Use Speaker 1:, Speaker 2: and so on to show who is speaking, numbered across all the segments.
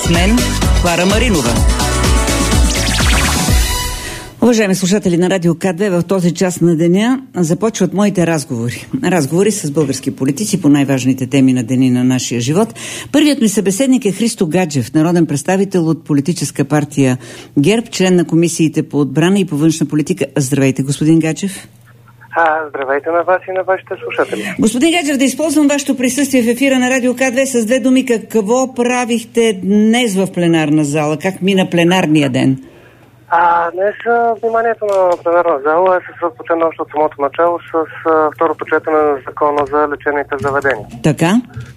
Speaker 1: С мен Клара Маринова. Уважаеми слушатели на Радио К2, в този час на деня започват моите разговори. Разговори с български политици по най-важните теми на деня на нашия живот. Първият ми събеседник е Христо Гаджев, народен представител от политическа партия ГЕРБ, член на комисиите по отбрана и по външна политика. Здравейте, господин Гаджев.
Speaker 2: Здравейте на вас и на вашите слушатели.
Speaker 1: Господин Гаджев, да използвам вашето присъствие в ефира на Радио К2 с две думи. Какво правихте днес в пленарна зала? Как мина пленарния ден?
Speaker 2: Днес вниманието на пленарна зала е съсредоточено още от самото начало с второто четене на закона за лечебните заведения.
Speaker 1: Така?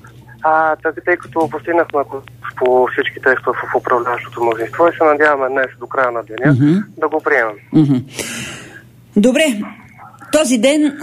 Speaker 2: Тъй като постигнахме по всички текстове в управляващото мнозинство и се надяваме днес до края на деня да го приемем.
Speaker 1: Добре. Този ден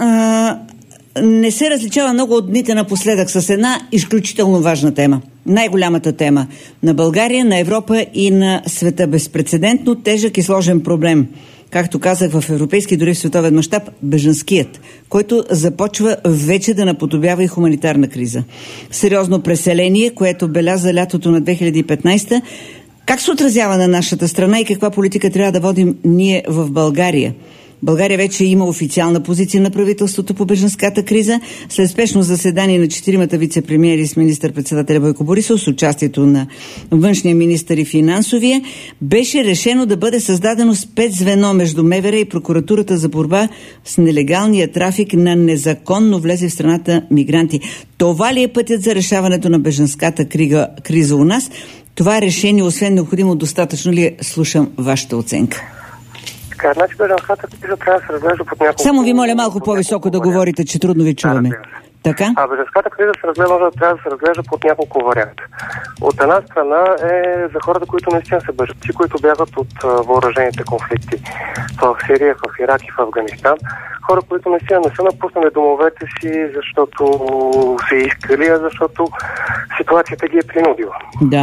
Speaker 1: не се различава много от дните напоследък с една изключително важна тема. Най-голямата тема на България, на Европа и на света. Безпрецедентно тежък и сложен проблем. Както казах, в европейски, дори в световен мащаб, бежанският, който започва вече да наподобява и хуманитарна криза. Сериозно преселение, което беляза лятото на 2015. Как се отразява на нашата страна и каква политика трябва да водим ние в България? България вече има официална позиция на правителството по бежанската криза. След спешно заседание на 4-мата вице-премиери с министър-председателя Бойко Борисов с участието на външния министър и финансовия, беше решено да бъде създадено спецзвено между МВР и прокуратурата за борба с нелегалния трафик на незаконно влезе в страната мигранти. Това ли е пътят за решаването на бежанската криза у нас? Това решение, освен необходимо, достатъчно ли е? Слушам вашата оценка.
Speaker 2: Значи бежанската криза трябва да се разглежда под няколко...
Speaker 1: Само ви моля малко по-високо да говорите, че трудно ви чуваме. Така?
Speaker 2: Бежанската криза трябва да се разглежда под няколко варианта. От една страна е за хората, които наистина са бежанци, които бягат от въоръжените конфликти в Сирия, в Ирак и в Афганистан. Хора, които наистина не са напуснали домовете си, защото са искали, а защото ситуацията ги е принудила.
Speaker 1: Да.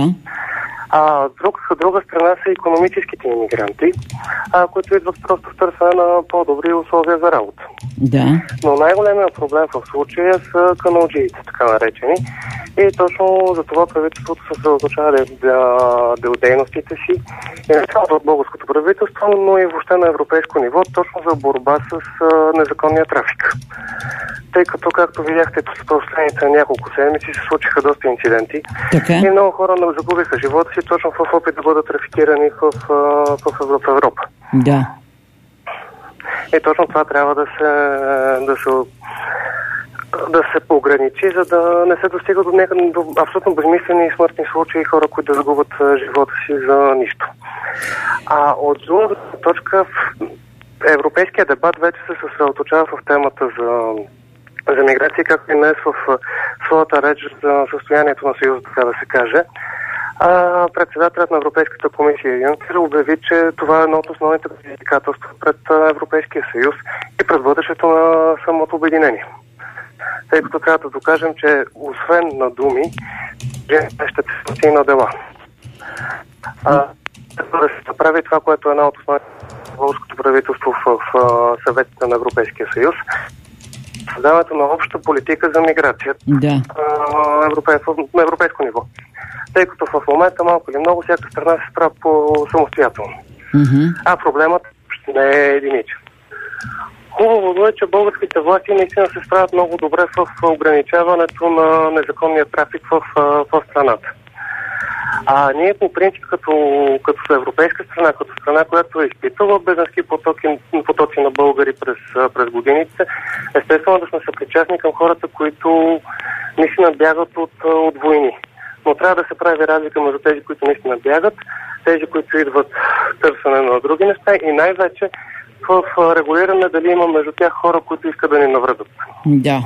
Speaker 2: Друга страна са икономическите имигранти, които идват просто в търсене на по-добри условия за работа.
Speaker 1: Да.
Speaker 2: Но най-големият проблем в случая са каналджиите, така наречени. И точно за това правителството се съсредоточава дейностите си и не само от българското правителство, но и въобще на европейско ниво, точно за борба с незаконния трафик. Тъй като, както видяхте, през последните няколко седмици се случиха доста инциденти.
Speaker 1: Така.
Speaker 2: И много хора загубиха живота си точно в опит да бъдат трафикирани в Европа.
Speaker 1: Да.
Speaker 2: И точно това трябва да се ограничи, за да не се достига до абсолютно безмислени и смъртни случаи, хора, които да загубят живота си за нищо. От друга точка, европейския дебат вече се съсредоточава в темата за миграция, както и днес в своята реч за състоянието на Съюза, така да се каже. Председателят на Европейската комисия Юнкер обяви, че това е едно от основните предизвикателства пред Европейския съюз и пред бъдещето на самото обединение. Тъй като трябва да докажем, че освен на думи, ще се на дела. Да се направи това, което е една от основните българското правителство в съветите на Европейския съюз, създаването на обща политика за миграция на европейско ниво. Тъй като в момента малко или много всяка страна се справя по самостоятелно. Проблемът не е единичен. Хубаво е, че българските власти наистина се справят много добре в ограничаването на незаконния трафик в страната. Ние по принцип като европейска страна, като страна, която е изпитала бежански потоци на българи през годините, естествено да сме съпричастни към хората, които наистина бягат от войни. Но трябва да се прави разлика между тези, които наистина бягат, тези, които идват в търсене на други места и най-вече в регулиране дали има между тях хора, които искат да ни навредят.
Speaker 1: Да.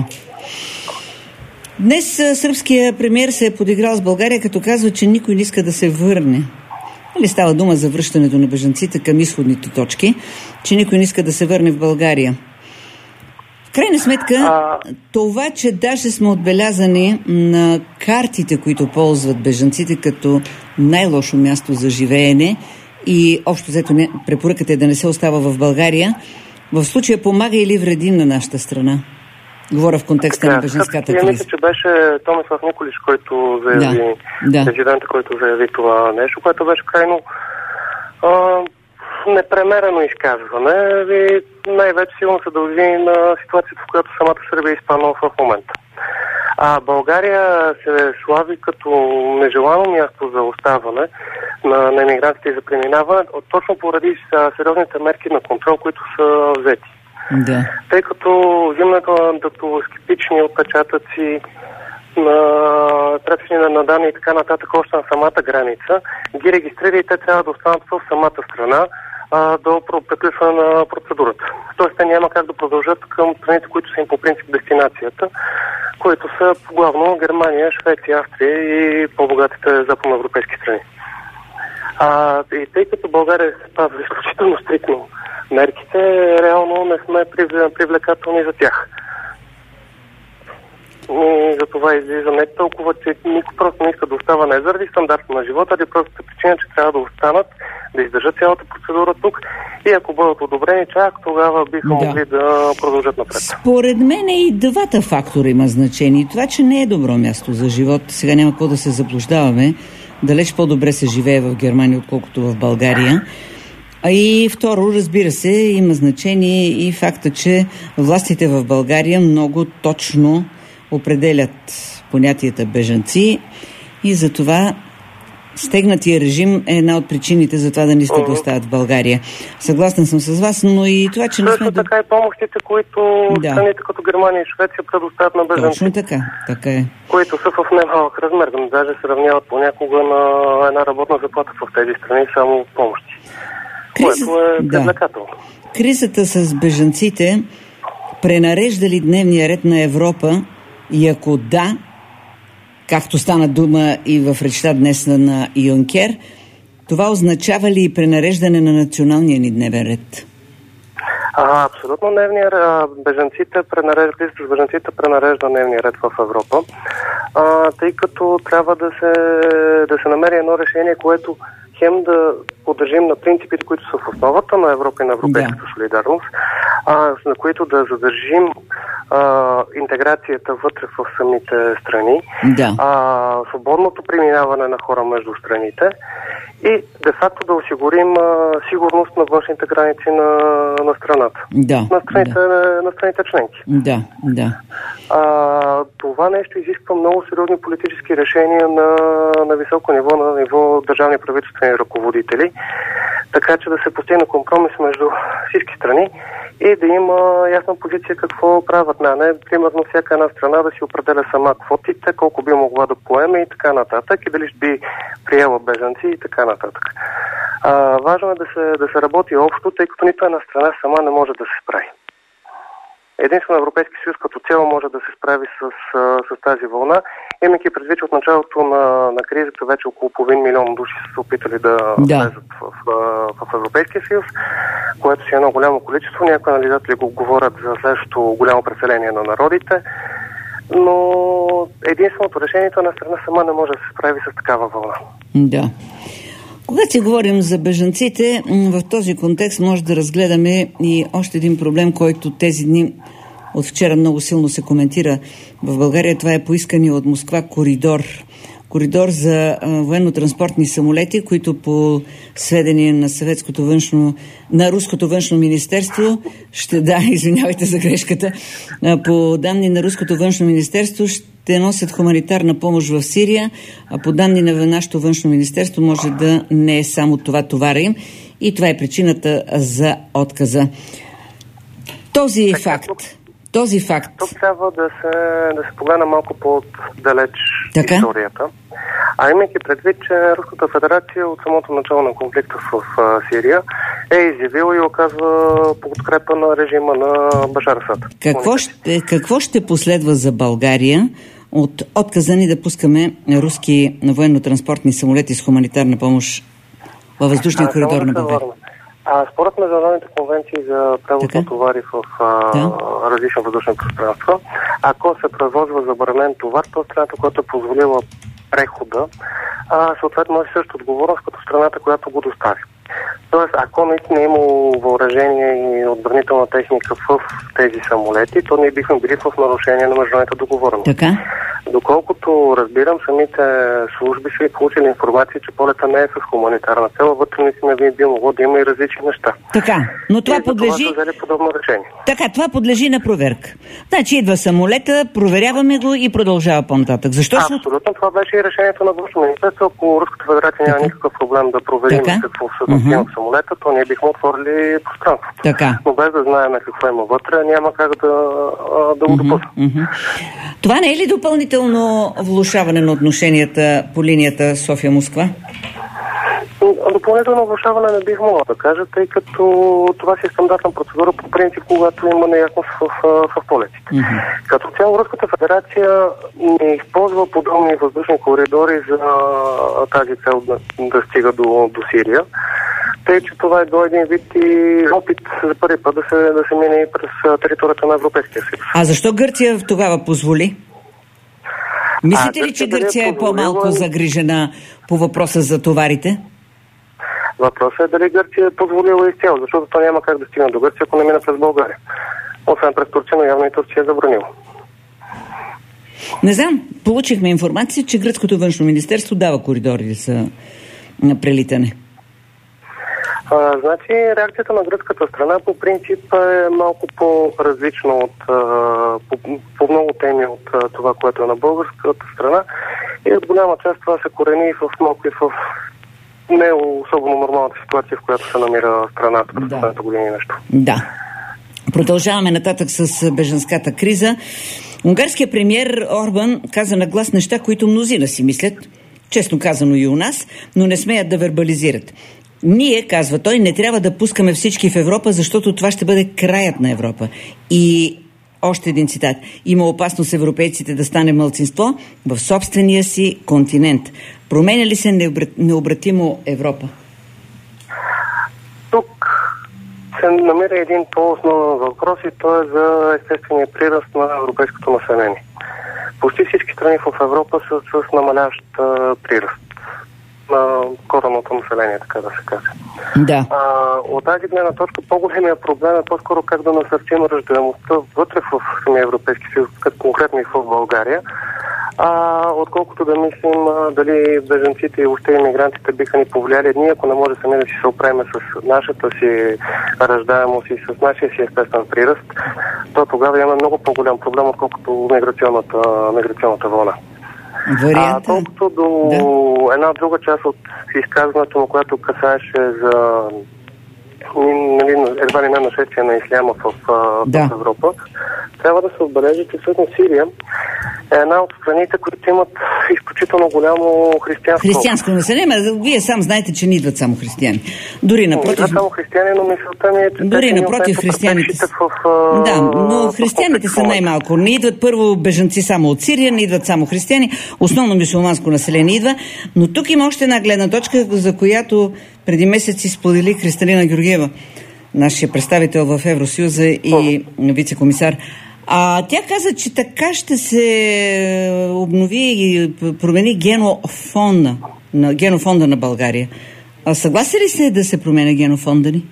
Speaker 1: Днес сръбския премиер се е подиграл с България, като казва, че никой не иска да се върне. Или става дума за връщането на бежанците към изходните точки, че никой не иска да се върне в България. В крайна сметка, това, че даже сме отбелязани на картите, които ползват бежанците като най-лошо място за живеене и общо взето препоръката е да не се остава в България, в случая помага или вреди на нашата страна? Говоря в контекста на бежанската криза.
Speaker 2: Мисля, че беше Томислав Николич, който заяви, президента, който заяви това нещо, което беше крайно непремерено изказване и най-вече силно се дължи на ситуацията, в която самата Сърбия е изпаднала в момента. България се слави като нежелано място за оставане на емигрантите и за преминаване, точно поради сериозните мерки на контрол, които са взети.
Speaker 1: Да.
Speaker 2: Тъй като взимането на дактилоскопични отпечатъци, преписни на данни и така нататък още на самата граница, ги регистрира и те трябва да останат в самата страна до приключване на процедурата. Тоест те няма как да продължат към страните, които са им по принцип дестинацията, които са главно Германия, Швеция, Австрия и по-богатите западноевропейски страни. И тъй като България се спазва изключително стриктно мерките, реално не сме привлекателни за тях. И за това излиза не толкова, че никой просто не иска да остава не заради стандарта на живота, а просто причина, че трябва да останат, да издържат цялата процедура тук и ако бъдат одобрени, чак тогава биха могли да продължат напред.
Speaker 1: Според мен и двата фактора има значение. Това, че не е добро място за живот, сега няма какво да се заблуждаваме, далеч по-добре се живее в Германия, отколкото в България. И второ, разбира се, има значение и факта, че властите в България много точно определят понятията бежанци и за това стегнатия режим е една от причините за това да не искат да остават в България. Съгласна съм с вас, но и това, че не сме...
Speaker 2: така и помощите, които страните като Германия и Швеция предоставят на бежанци.
Speaker 1: Точно така е.
Speaker 2: Които са в немалък размер, да даже сравняват понякога на една работна заплата в тези страни само помощи. Което е привлекателно.
Speaker 1: Кризата с бежанците пренарежда ли дневния ред на Европа и ако да, както стана дума и в речта днес на Юнкер, това означава ли и пренареждане на националния ни дневен ред?
Speaker 2: Абсолютно дневния ред. Бежанците пренарежда дневния ред в Европа, тъй като трябва да се намери едно решение, което хем да поддържим на принципите, които са в основата на Европа и на европейската солидарност, на които да задържим интеграцията вътре в самите страни, свободното преминаване на хора между страните и де-факто да осигурим сигурност на външните граници на страната. На страните членки. Това нещо изисква много сериозни политически решения на високо ниво, на ниво държавни правителствени ръководители, така че да се постигне компромис между всички страни и да има ясна позиция какво правят. Не, примерно всяка една страна да си определя сама квотите, колко би могла да поеме и така нататък, и дали ще би приела бежанци и така нататък. Важно е да се работи общо, тъй като нито една страна сама не може да се справи. Единствено Европейски съюз като цяло може да се справи с тази вълна, имайки предвид, че от началото на кризата вече около 500 000 души са се опитали да влезат в Европейския съюз, което си е едно голямо количество. Някои анализатори го говорят за следващото голямо преселение на народите, но единственото решението на страна сама не може да се справи с такава вълна.
Speaker 1: Да. Когато си говорим за бежанците, в този контекст може да разгледаме и още един проблем, който тези дни от вчера много силно се коментира в България. Това е поискани от Москва коридор за военно-транспортни самолети, които по сведение на руското външно министерство извинявайте за грешката, по данни на руското външно министерство ще носят хуманитарна помощ в Сирия, а по данни на нашето външно министерство може да не е само това товара им и това е причината за отказа. Този факт.
Speaker 2: Тук трябва да се погледне малко по-далеч историята. Имайки предвид, че Руската федерация от самото начало на конфликта в Сирия е изявила и оказва подкрепа на режима на Башар Асад.
Speaker 1: Какво ще последва за България от отказа ни да пускаме руски военно-транспортни самолети с хуманитарна помощ във въздушния коридор на България?
Speaker 2: Според международните конвенции за превоз на товари в различни въздушни пространства, ако се превозва забранен товар, то страната, която е позволила прехода, съответно носи също отговорност като страната, която го достави. Тоест, ако наистина е имало въоръжение и отбранителна техника в тези самолети, то ние бихме били в нарушение на международната договореност.
Speaker 1: Така?
Speaker 2: Доколкото разбирам, самите служби са получили информация, че полета не е с хуманитарна цел, вътре наистина би могло да има и различни неща.
Speaker 1: Така, но това подлежи...
Speaker 2: Това взели подобно решение.
Speaker 1: Така, това подлежи на проверка. Значи идва самолета, проверяваме го и продължава по-нататък. Защо?
Speaker 2: Абсолютно, това беше и решението на външно министерство. Ако Руската федерация няма никакъв проблем да проверим какво всъщност има в самолета, то ние бихме отворили пространство.
Speaker 1: Така.
Speaker 2: Но без да знаем какво има вътре, няма как да го допуснем.
Speaker 1: Това не е ли допълнително влошаване на отношенията по линията София-Москва?
Speaker 2: Допълнително влошаване не бих могла да кажа, тъй като това си е стандартна процедура по принцип, когато има неясност в полетите. Като цяло Руската федерация не използва подобни въздушни коридори за тази цел да стига до Сирия. Тъй, че това е до един вид и опит за първи път да се мине и през територията на Европейския съюз.
Speaker 1: А защо Гърция тогава позволи? Мислите ли, че Гърция е по-малко загрижена по въпроса за товарите?
Speaker 2: Въпросът е дали Гърция е позволила изцяло, защото то няма как да стигне до Гърция, ако не мина през България. Освен през Турция, но явно и Турция е забранила.
Speaker 1: Не знам. Получихме информация, че гръцкото външно министерство дава коридори за прелитане.
Speaker 2: Значи, реакцията на гръцката страна по принцип е малко по-различна по много теми от това, което е на българската страна. И от голяма част това се корени в малко и в не особено нормалната ситуация, в която се намира страната през последната година и нещо.
Speaker 1: Да. Продължаваме нататък с бежанската криза. Унгарският премиер Орбан каза на глас неща, които мнозина си мислят, честно казано и у нас, но не смеят да вербализират. Ние, казва той, не трябва да пускаме всички в Европа, защото това ще бъде краят на Европа. И още един цитат. Има опасност европейците да стане малцинство в собствения си континент. Променя ли се необратимо Европа?
Speaker 2: Тук се намира един по-основен въпрос и то е за естествения прираст на европейското население. Почти всички страни в Европа са с намаляващ прираст на коренното население, така да се каже.
Speaker 1: Да.
Speaker 2: От тази гледна точка по-големия проблем е по-скоро как да насърчим раждаемостта вътре в самия Европейски съюз, като конкретно и в България, отколкото да мислим дали бежанците и още иммигрантите биха ни повлияли. Ние, ако не може сами да си се оправим с нашата си раждаемост и с нашия си естествен прираст, то тогава имаме много по-голям проблем, отколкото миграционната вълна. Колкото до една друга част от изказването, която касаеше за едва ли не нашествие на исляма в Европа, трябва да се отбележи, че всъщност Сирия е една от страните, които имат изключително голямо
Speaker 1: християнско население. Вие сам знаете, че не идват само християни. Дори напротив...
Speaker 2: Не само християни, но мисълта ми е, че
Speaker 1: дори напротив християните... Да, но християните са най-малко. Не идват първо бежанци само от Сирия, не идват само християни. Основно мюсюлманско население идва. Но тук има още една гледна точка, за която преди месеци сподели Кристалина Георгиева, нашия представител в Евросъюза и вице-комисар. Тя каза, че така ще се обнови и промени генофонда на България. Съгласен ли се да се променя генофонда ни?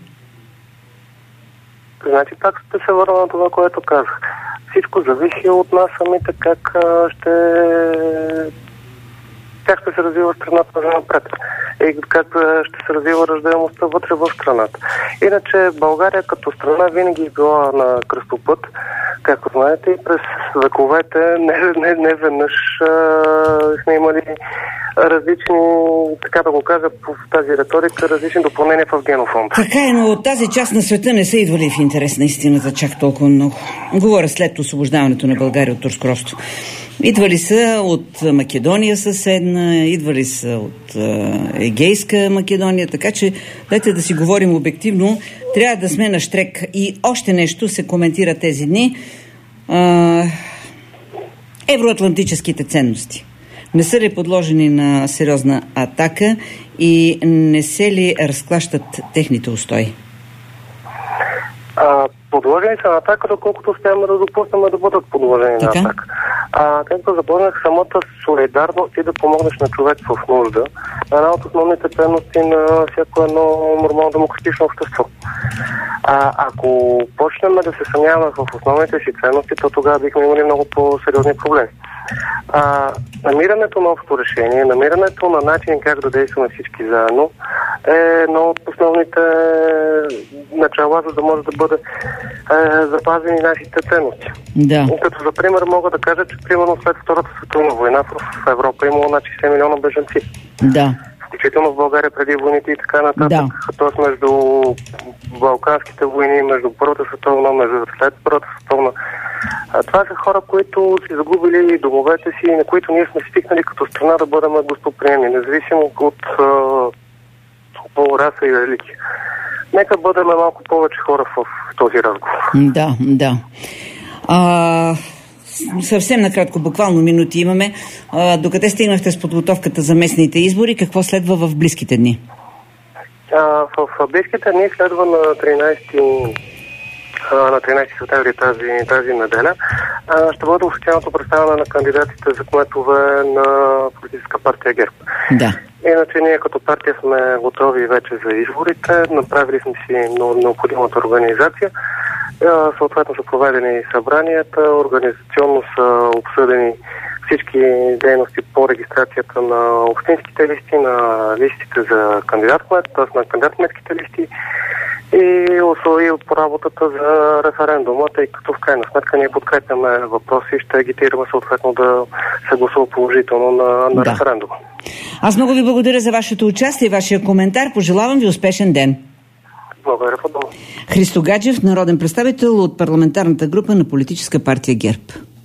Speaker 2: Значи пак ще се върна на това, което казах. Всичко зависи от нас самите, как ще се развива страната напред и как ще се развива раждаемостта вътре в страната. Иначе България като страна винаги е била на кръстопът, както знаете, и през вековете не веднъж сме имали различни, така да го кажа в тази риторика, различни допълнения в генофонда.
Speaker 1: Така е, но от тази част на света не са идвали в интерес на истината чак толкова много. Говоря след освобождаването на България от турско робство. Идвали са от Македония съседна, идвали са от Егейска Македония, така че дайте да си говорим обективно. Трябва да сме на щрек. И още нещо се коментира тези дни. Евроатлантическите ценности. Не са ли подложени на сериозна атака и не се ли разклащат техните устои?
Speaker 2: подложени са на атака, доколкото успяваме да допуснем да бъдат подложени на атака. Както започнах, самата солидарност и да помогнеш на човек в нужда, една от основните ценности на всяко едно нормално демократично общество. Ако почнем да се съмняваме в основните си ценности, то тогава бихме имали много по-сериозни проблеми. Намирането на общо решение, намирането на начин как да действаме всички заедно е едно от основните начала, за да може да бъде запазени нашите ценности.
Speaker 1: Да.
Speaker 2: Като за пример мога да кажа, че примерно след Втората световна война в Европа имало над 60 милиона бежанци.
Speaker 1: Да.
Speaker 2: Включително в България преди войните и така нататък. Да. Тоест между Балканските войни, между Първата световна, между след Първата световна. Това са хора, които си загубили домовете си, на които ние сме стигнали като страна да бъдем гостоприемни, независимо от пол, раса и религия. Нека бъдем малко повече хора в този разговор.
Speaker 1: Да. Съвсем накратко, буквално минути имаме. Докъде стигнахте с подготовката за местните избори? Какво следва в близките дни?
Speaker 2: В близките дни следва на 13 септември тази неделя ще бъде официалното представяне на кандидатите за кметове на политическа партия ГЕРБ.
Speaker 1: Да.
Speaker 2: Иначе ние като партия сме готови вече за изборите, направили сме си необходимата организация. Съответно са проведени събранията, организационно са обсъдени всички дейности по регистрацията на общинските листи, на листите за кандидат-кмет, т.е. на кандидат-кметските листи и по работата за референдума, тъй като в крайна сметка ние подкрепяме въпроси и ще агитираме съответно да се гласува положително на референдума.
Speaker 1: Аз много ви благодаря за вашето участие и вашия коментар. Пожелавам ви успешен ден.
Speaker 2: Благодаря по дума.
Speaker 1: Христо Гаджев, народен представител от парламентарната група на политическа партия ГЕРБ.